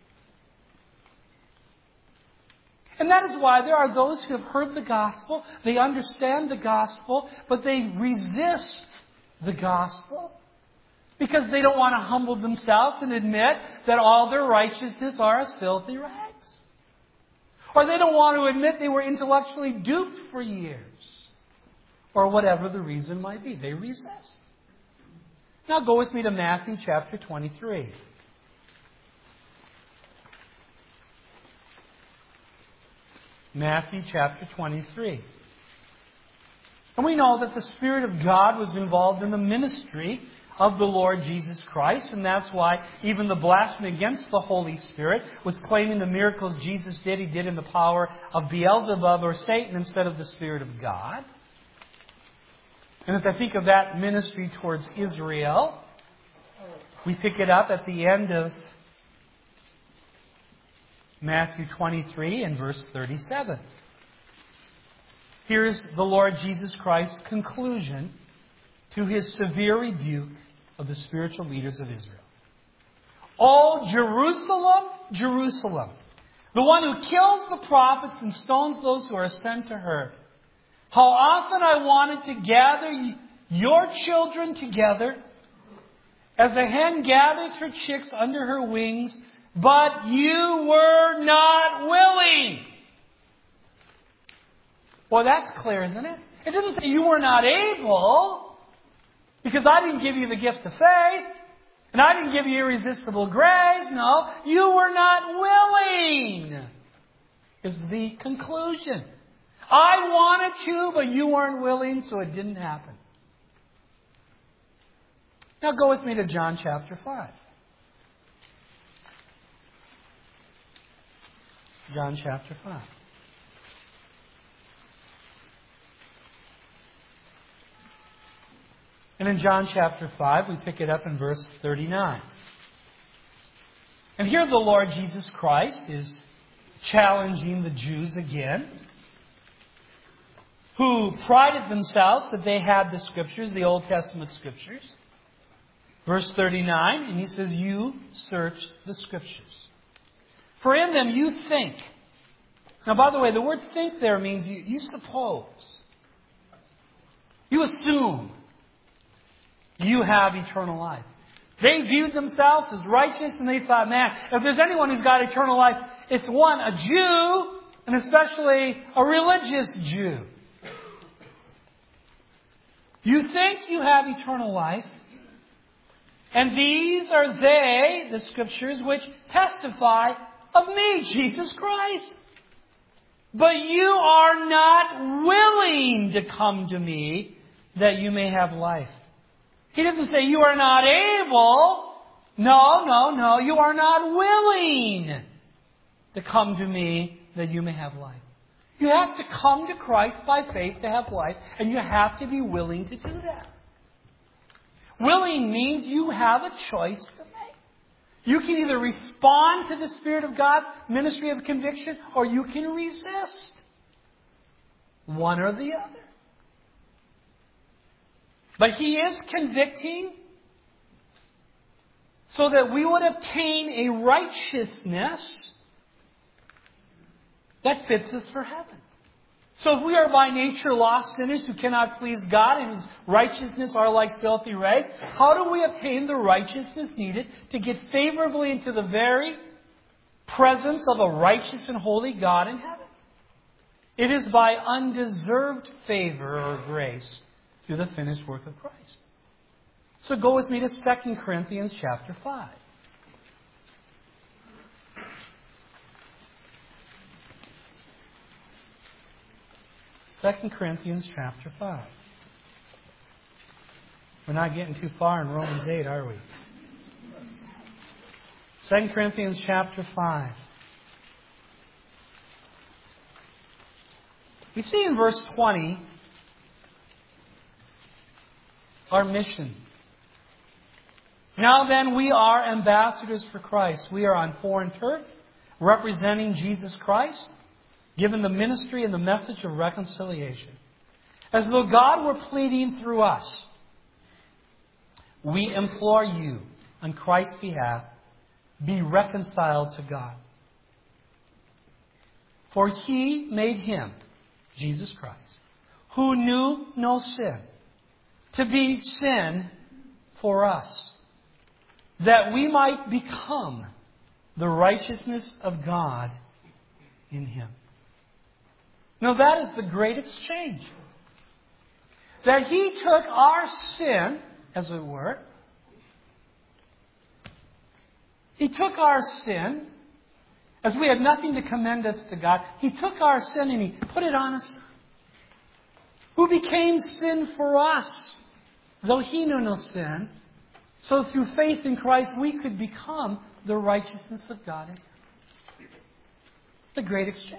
And that is why there are those who have heard the gospel, they understand the gospel, but they resist the gospel because they don't want to humble themselves and admit that all their righteousness are as filthy rags. Or they don't want to admit they were intellectually duped for years. Or whatever the reason might be. They resist. Now go with me to Matthew chapter 23. Matthew chapter 23. And we know that the Spirit of God was involved in the ministry of the Lord Jesus Christ, and that's why even the blasphemy against the Holy Spirit was claiming the miracles Jesus did, He did in the power of Beelzebub or Satan instead of the Spirit of God. And as I think of that ministry towards Israel, we pick it up at the end of Matthew 23 and verse 37. Here's the Lord Jesus Christ's conclusion to His severe rebuke of the spiritual leaders of Israel. "O Jerusalem, Jerusalem, the one who kills the prophets and stones those who are sent to her. How often I wanted to gather your children together as a hen gathers her chicks under her wings, but you were not willing." Well, that's clear, isn't it? It doesn't say you were not able, because I didn't give you the gift of faith, and I didn't give you irresistible grace. No, you were not willing, is the conclusion. I wanted to, but you weren't willing, so it didn't happen. Now go with me to John chapter 5. John chapter 5. And in John chapter 5, we pick it up in verse 39. And here the Lord Jesus Christ is challenging the Jews again, who prided themselves that they had the Scriptures, the Old Testament Scriptures. Verse 39, and He says, "You search the Scriptures, for in them you think." Now, by the way, the word think there means you suppose. You assume you have eternal life. They viewed themselves as righteous, and they thought, man, if there's anyone who's got eternal life, it's one, a Jew, and especially a religious Jew. You think you have eternal life, and these are they, the Scriptures, which testify of me, Jesus Christ. But you are not willing to come to me that you may have life. He doesn't say you are not able. No. You are not willing to come to me that you may have life. You have to come to Christ by faith to have life, and you have to be willing to do that. Willing means you have a choice to make. You can either respond to the Spirit of God, ministry of conviction, or you can resist. One or the other. But He is convicting so that we would obtain a righteousness that fits us for heaven. So if we are by nature lost sinners who cannot please God and whose righteousness are like filthy rags, how do we obtain the righteousness needed to get favorably into the very presence of a righteous and holy God in heaven? It is by undeserved favor or grace through the finished work of Christ. So go with me to 2 Corinthians chapter 5. 2 Corinthians chapter 5. We're not getting too far in Romans 8, are we? 2 Corinthians chapter 5. We see in verse 20 our mission. Now then, we are ambassadors for Christ. We are on foreign turf, representing Jesus Christ, given the ministry and the message of reconciliation. As though God were pleading through us, we implore you, on Christ's behalf, be reconciled to God. For He made Him, Jesus Christ, who knew no sin, to be sin for us, that we might become the righteousness of God in Him. Now that is the great exchange. That He took our sin, as it were. He took our sin, as we had nothing to commend us to God. He took our sin and He put it on us, who became sin for us, though He knew no sin. So through faith in Christ, we could become the righteousness of God in Him. The great exchange.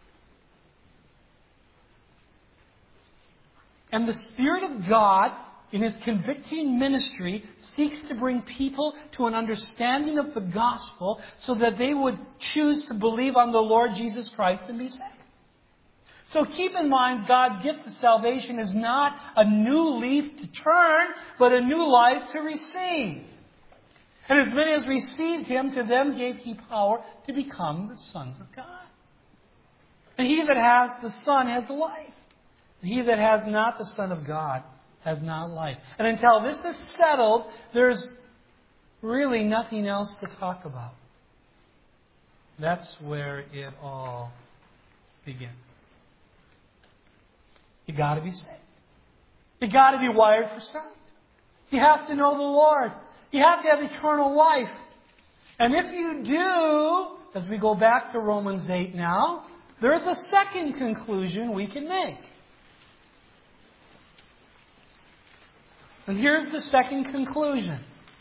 And the Spirit of God, in His convicting ministry, seeks to bring people to an understanding of the gospel so that they would choose to believe on the Lord Jesus Christ and be saved. So keep in mind, God's gift of salvation is not a new leaf to turn, but a new life to receive. And as many as received Him, to them gave He power to become the sons of God. And he that has the Son has life. He that has not the Son of God has not life. And until this is settled, there's really nothing else to talk about. That's where it all begins. You got to be saved. You got to be wired for sight. You have to know the Lord. You have to have eternal life. And if you do, as we go back to Romans 8 now, there's a second conclusion we can make. And here's the second conclusion.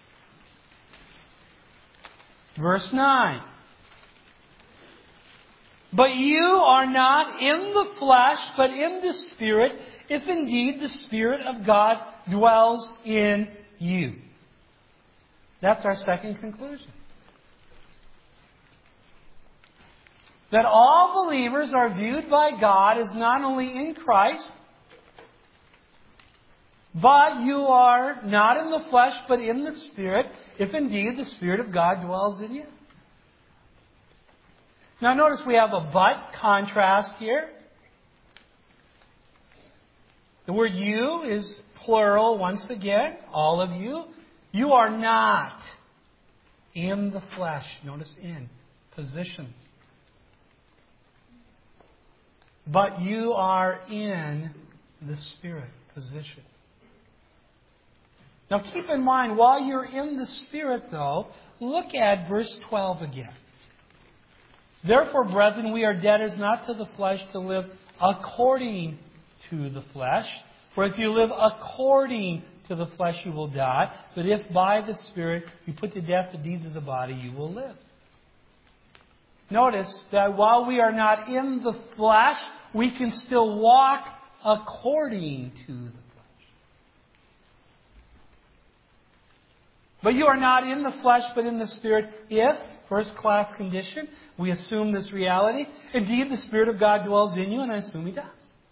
Verse 9. But you are not in the flesh, but in the Spirit, if indeed the Spirit of God dwells in you. That's our second conclusion. That all believers are viewed by God as not only in Christ, but you are not in the flesh, but in the Spirit, if indeed the Spirit of God dwells in you. Now notice we have a but contrast here. The word you is plural once again. All of you. You are not in the flesh. Notice in. Position. But you are in the Spirit. Position. Now keep in mind, while you're in the Spirit, though, look at verse 12 again. Therefore, brethren, we are debtors not to the flesh to live according to the flesh. For if you live according to the flesh, you will die. But if by the Spirit you put to death the deeds of the body, you will live. Notice that while we are not in the flesh, we can still walk according to the flesh. But you are not in the flesh, but in the Spirit, if, first class condition, we assume this reality. Indeed, the Spirit of God dwells in you, and I assume He does.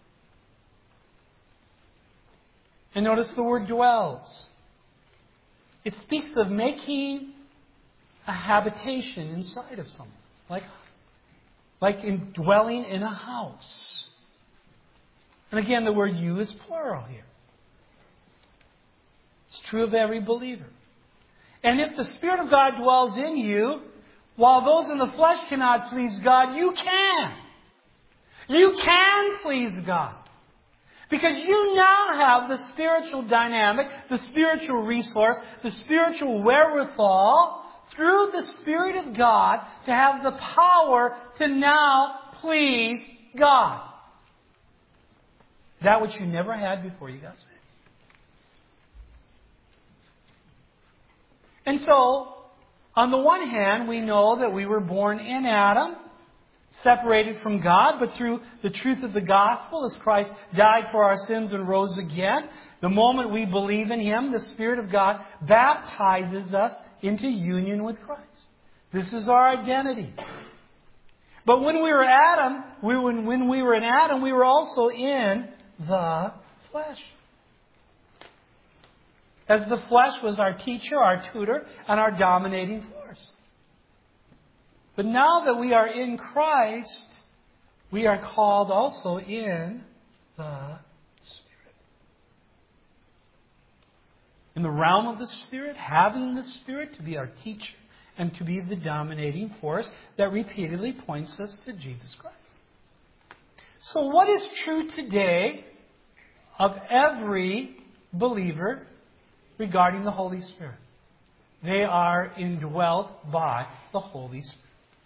And notice the word dwells. It speaks of making a habitation inside of someone. Like in dwelling in a house. And again, the word you is plural here. It's true of every believer. And if the Spirit of God dwells in you, while those in the flesh cannot please God, you can. You can please God. Because you now have the spiritual dynamic, the spiritual resource, the spiritual wherewithal through the Spirit of God to have the power to now please God. That which you never had before you got saved. And so, on the one hand, we know that we were born in Adam, separated from God, but through the truth of the gospel, as Christ died for our sins and rose again, the moment we believe in Him, the Spirit of God baptizes us into union with Christ. This is our identity. But when we were Adam, when we were in Adam, we were also in the flesh. As the flesh was our teacher, our tutor, and our dominating force. But now that we are in Christ, we are called also in the Spirit. In the realm of the Spirit, having the Spirit to be our teacher and to be the dominating force that repeatedly points us to Jesus Christ. So what is true today of every believer regarding the Holy Spirit? They are indwelt by the Holy Spirit.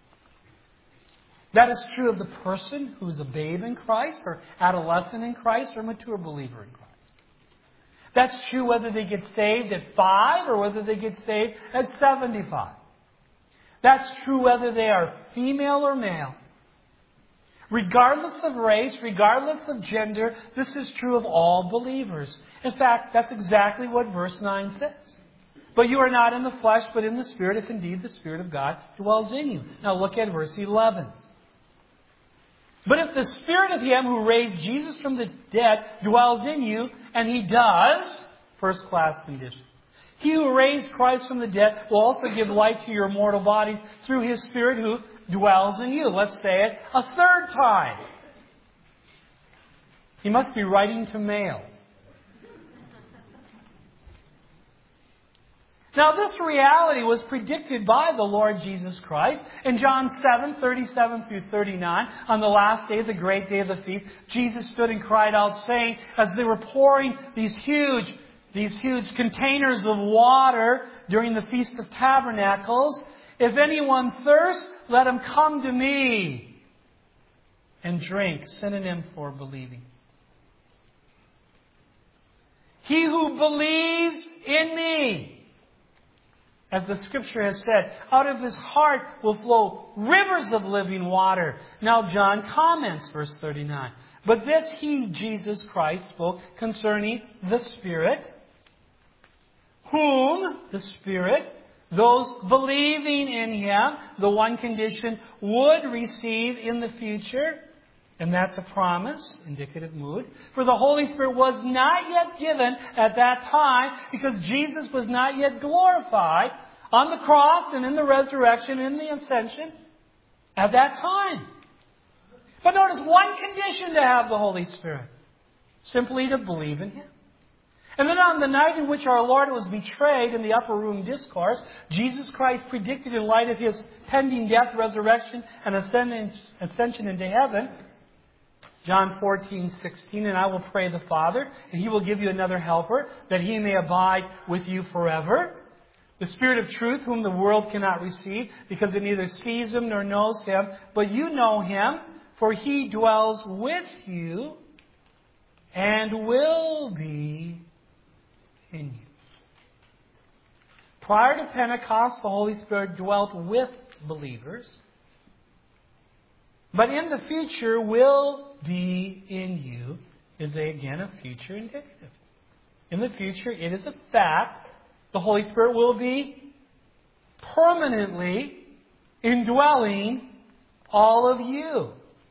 That is true of the person who is a babe in Christ, or adolescent in Christ, or mature believer in Christ. That's true whether they get saved at 5 or whether they get saved at 75. That's true whether they are female or male. Regardless of race, regardless of gender, this is true of all believers. In fact, that's exactly what verse 9 says. But you are not in the flesh, but in the Spirit, if indeed the Spirit of God dwells in you. Now look at verse 11. But if the Spirit of Him who raised Jesus from the dead dwells in you, and He does, first class condition. He who raised Christ from the dead will also give light to your mortal bodies through His Spirit who dwells in you. Let's say it a third time. He must be writing to males. Now this reality was predicted by the Lord Jesus Christ. In John 7:37 through 39, on the last day, the great day of the feast, Jesus stood and cried out, saying, as they were pouring these huge containers of water during the Feast of Tabernacles, if anyone thirsts, let him come to me and drink. Synonym for believing. He who believes in me, as the Scripture has said, out of his heart will flow rivers of living water. Now John comments, verse 39. But this He, Jesus Christ, spoke concerning the Spirit, whom the Spirit, those believing in Him, the one condition, would receive in the future. And that's a promise, indicative mood. For the Holy Spirit was not yet given at that time because Jesus was not yet glorified on the cross and in the resurrection and in the ascension at that time. But notice one condition to have the Holy Spirit. Simply to believe in Him. And then on the night in which our Lord was betrayed in the upper room discourse, Jesus Christ predicted in light of His pending death, resurrection, and ascension into heaven, John 14:16, and I will pray the Father, and He will give you another helper, that He may abide with you forever. The Spirit of truth, whom the world cannot receive, because it neither sees Him nor knows Him, but you know Him, for He dwells with you and will be in you. Prior to Pentecost, the Holy Spirit dwelt with believers. But in the future, will be in you is again a future indicative. In the future, it is a fact. The Holy Spirit will be permanently indwelling all of you.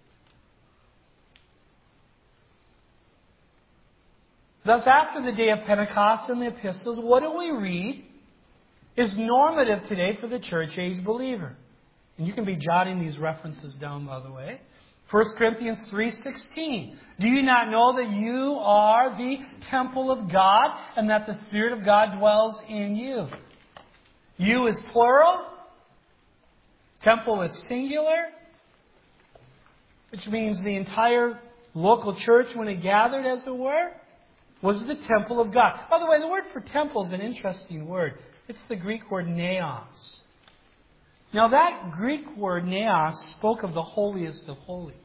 Thus, after the day of Pentecost in the epistles, what do we read is normative today for the church age believer? And you can be jotting these references down, by the way. 1 Corinthians 3:16. Do you not know that you are the temple of God and that the Spirit of God dwells in you? You is plural. Temple is singular. Which means the entire local church, when it gathered, as it were, was the temple of God. By the way, the word for temple is an interesting word. It's the Greek word naos. Now that Greek word naos spoke of the holiest of holies.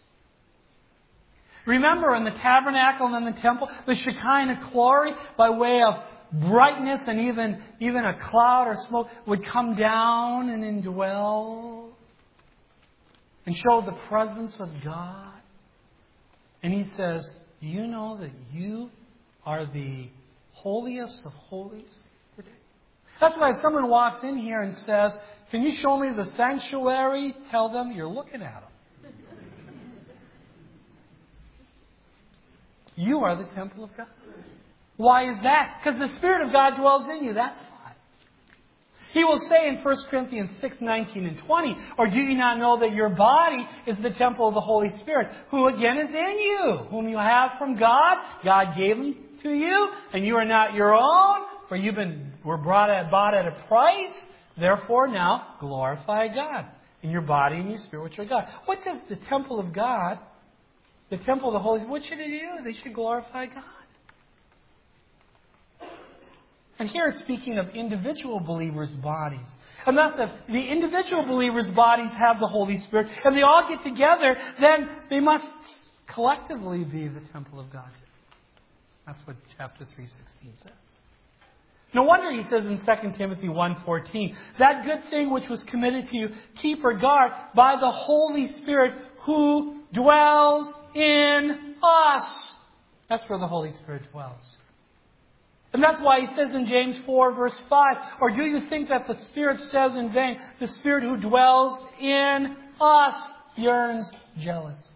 Remember in the tabernacle and in the temple, the Shekinah glory by way of brightness and even a cloud or smoke would come down and indwell and show the presence of God. And He says, do you know that you are the holiest of holies today? That's why if someone walks in here and says, can you show me the sanctuary? Tell them you're looking at them. You are the temple of God. Why is that? Because the Spirit of God dwells in you. That's why. He will say in 1 Corinthians 6:19 and 20, or do you not know that your body is the temple of the Holy Spirit, who again is in you, whom you have from God? God gave Him to you, and you are not your own, for were bought at a price. Therefore now glorify God in your body and your spirit, which are God. What does the temple of God, the temple of the Holy Spirit, what should it do? They should glorify God. And here it's speaking of individual believers' bodies. And thus, if the individual believers' bodies have the Holy Spirit, and they all get together, then they must collectively be the temple of God. That's what chapter 3:16 says. No wonder he says in 2 Timothy 1:14, that good thing which was committed to you, keep or guard by the Holy Spirit who dwells in us. That's where the Holy Spirit dwells. And that's why he says in James 4 verse 5, or do you think that the Spirit says in vain, the Spirit who dwells in us yearns jealously?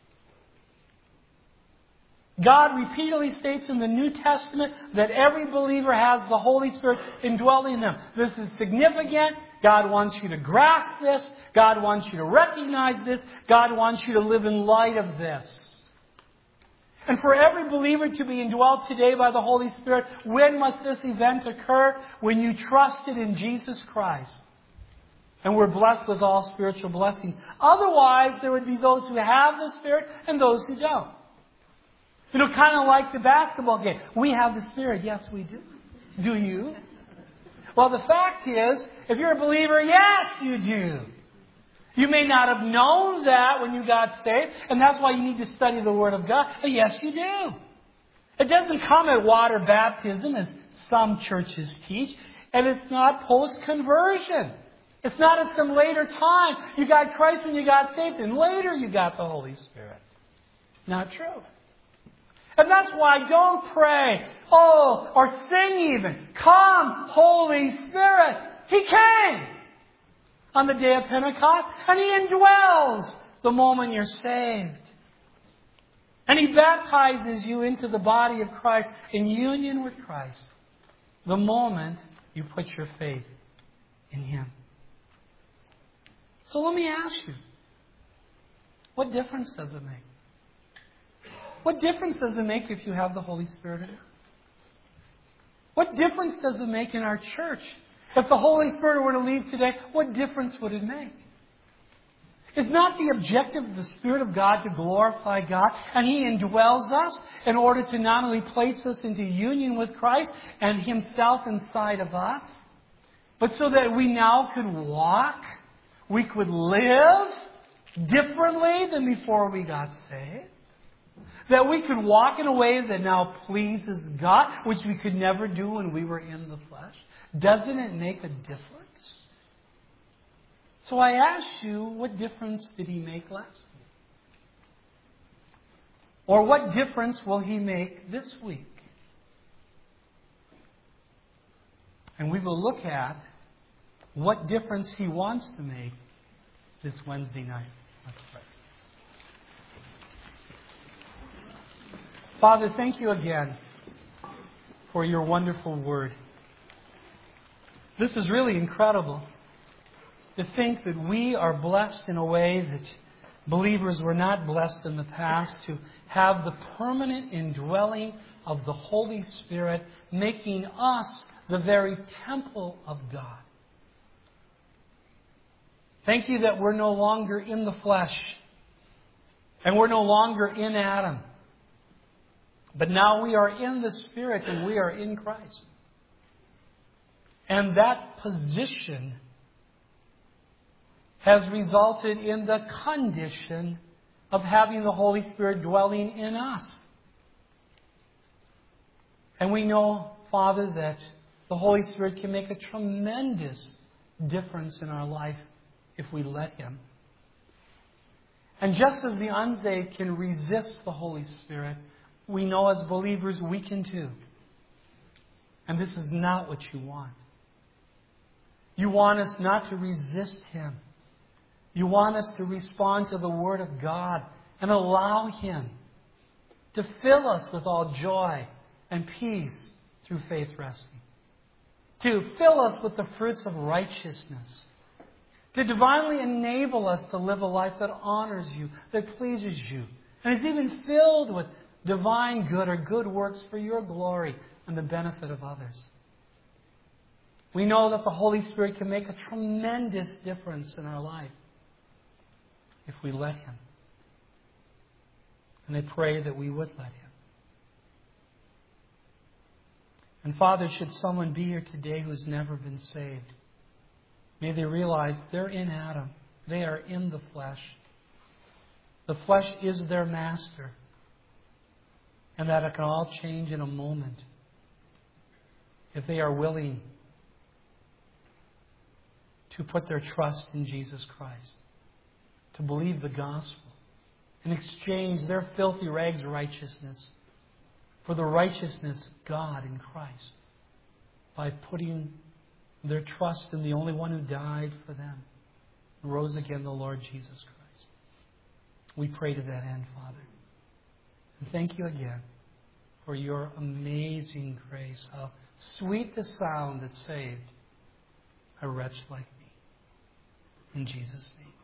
God repeatedly states in the New Testament that every believer has the Holy Spirit indwelling them. This is significant. God wants you to grasp this. God wants you to recognize this. God wants you to live in light of this. And for every believer to be indwelt today by the Holy Spirit, when must this event occur? When you trusted in Jesus Christ. And we're blessed with all spiritual blessings. Otherwise, there would be those who have the Spirit and those who don't. You know, kind of like the basketball game. We have the Spirit. Yes, we do. Do you? Well, the fact is, if you're a believer, yes, you do. You may not have known that when you got saved, and that's why you need to study the Word of God. But yes, you do. It doesn't come at water baptism, as some churches teach, and it's not post-conversion. It's not at some later time. You got Christ when you got saved, and later you got the Holy Spirit. Not true. And that's why don't pray, or sing even, come, Holy Spirit. He came on the day of Pentecost, and He indwells the moment you're saved. And He baptizes you into the body of Christ in union with Christ the moment you put your faith in Him. So let me ask you, what difference does it make? What difference does it make if you have the Holy Spirit in it? What difference does it make in our church? If the Holy Spirit were to leave today, what difference would it make? It's not the objective of the Spirit of God to glorify God, and He indwells us in order to not only place us into union with Christ and Himself inside of us, but so that we now could walk, we could live differently than before we got saved. That we could walk in a way that now pleases God, which we could never do when we were in the flesh. Doesn't it make a difference? So I ask you, what difference did He make last week? Or what difference will He make this week? And we will look at what difference He wants to make this Wednesday night. Let's pray. Father, thank you again for your wonderful word. This is really incredible to think that we are blessed in a way that believers were not blessed in the past, to have the permanent indwelling of the Holy Spirit, making us the very temple of God. Thank you that we're no longer in the flesh, and we're no longer in Adam. But now we are in the Spirit and we are in Christ. And that position has resulted in the condition of having the Holy Spirit dwelling in us. And we know, Father, that the Holy Spirit can make a tremendous difference in our life if we let Him. And just as the unsaved can resist the Holy Spirit, we know as believers we can too. And this is not what you want. You want us not to resist Him. You want us to respond to the Word of God and allow Him to fill us with all joy and peace through faith resting. To fill us with the fruits of righteousness. To divinely enable us to live a life that honors You, that pleases You, and is even filled with divine good or good works for Your glory and the benefit of others. We know that the Holy Spirit can make a tremendous difference in our life if we let Him. And I pray that we would let Him. And Father, should someone be here today who has never been saved, may they realize they're in Adam. They are in the flesh. The flesh is their master. And that it can all change in a moment if they are willing to put their trust in Jesus Christ, to believe the gospel, and exchange their filthy rags of righteousness for the righteousness of God in Christ by putting their trust in the only one who died for them and rose again, the Lord Jesus Christ. We pray to that end, Father. And thank You again for Your amazing grace. How sweet the sound that saved a wretch like me. In Jesus' name.